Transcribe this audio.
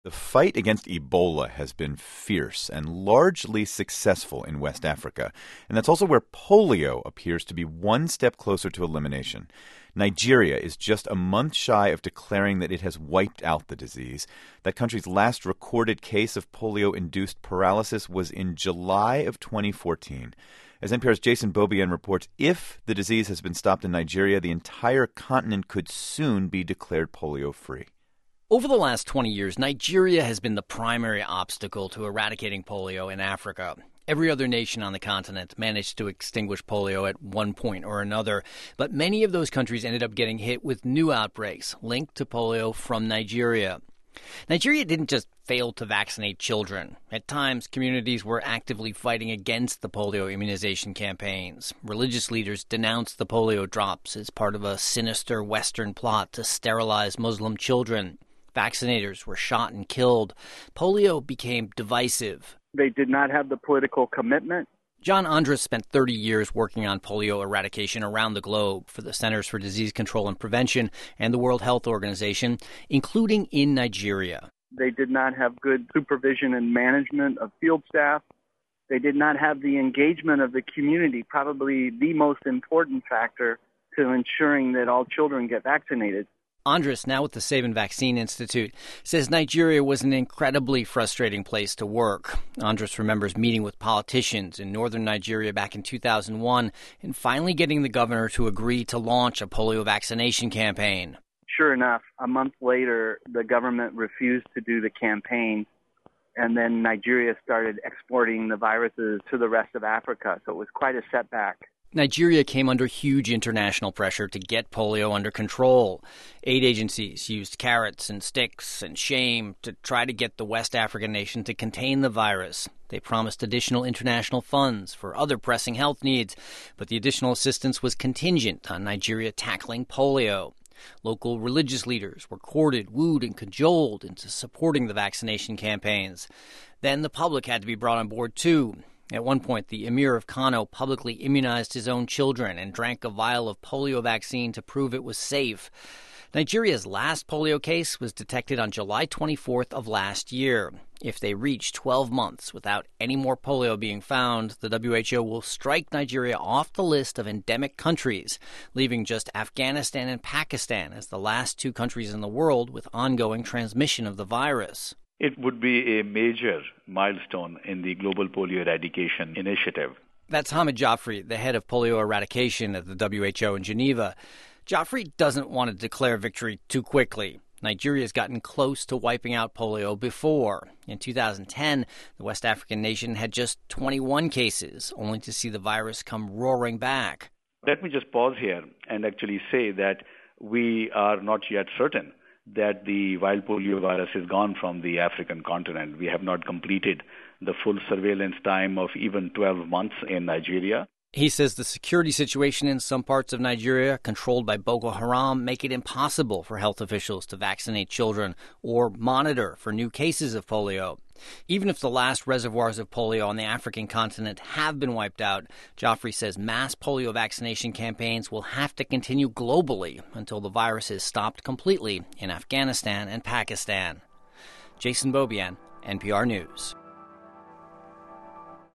The fight against Ebola has been fierce and largely successful in West Africa, and that's also where polio appears to be one step closer to elimination. Nigeria is just a month shy of declaring that it has wiped out the disease. That country's last recorded case of polio-induced paralysis was in July of 2014. As NPR's Jason Beaubien reports, if the disease has been stopped in Nigeria, the entire continent could soon be declared polio-free. Over the last 20 years, Nigeria has been the primary obstacle to eradicating polio in Africa. Every other nation on the continent managed to extinguish polio at one point or another, but many of those countries ended up getting hit with new outbreaks linked to polio from Nigeria. Nigeria didn't just fail to vaccinate children. At times, communities were actively fighting against the polio immunization campaigns. Religious leaders denounced the polio drops as part of a sinister Western plot to sterilize Muslim children. Vaccinators were shot and killed. Polio became divisive. They did not have the political commitment. John Andres spent 30 years working on polio eradication around the globe for the Centers for Disease Control and Prevention and the World Health Organization, including in Nigeria. They did not have good supervision and management of field staff. They did not have the engagement of the community, probably the most important factor to ensuring that all children get vaccinated. Andres, now with the Sabin Vaccine Institute, says Nigeria was an incredibly frustrating place to work. Andres remembers meeting with politicians in northern Nigeria back in 2001 and finally getting the governor to agree to launch a polio vaccination campaign. Sure enough, a month later, the government refused to do the campaign, and then Nigeria started exporting the viruses to the rest of Africa, so it was quite a setback. Nigeria came under huge international pressure to get polio under control. Aid agencies used carrots and sticks and shame to try to get the West African nation to contain the virus. They promised additional international funds for other pressing health needs, but the additional assistance was contingent on Nigeria tackling polio. Local religious leaders were courted, wooed, and cajoled into supporting the vaccination campaigns. Then the public had to be brought on board, too. At one point, the Emir of Kano publicly immunized his own children and drank a vial of polio vaccine to prove it was safe. Nigeria's last polio case was detected on July 24th of last year. If they reach 12 months without any more polio being found, the WHO will strike Nigeria off the list of endemic countries, leaving just Afghanistan and Pakistan as the last two countries in the world with ongoing transmission of the virus. It would be a major milestone in the global polio eradication initiative. That's Hamid Jaffrey, the head of polio eradication at the WHO in Geneva. Jaffrey doesn't want to declare victory too quickly. Nigeria's gotten close to wiping out polio before. In 2010, the West African nation had just 21 cases, only to see the virus come roaring back. Let me just pause here and actually say that we are not yet certain that the wild polio virus is gone from the African continent. We have not completed the full surveillance time of even 12 months in Nigeria. He says the security situation in some parts of Nigeria, controlled by Boko Haram, make it impossible for health officials to vaccinate children or monitor for new cases of polio. Even if the last reservoirs of polio on the African continent have been wiped out, Jaffrey says mass polio vaccination campaigns will have to continue globally until the virus is stopped completely in Afghanistan and Pakistan. Jason Beaubien, NPR News.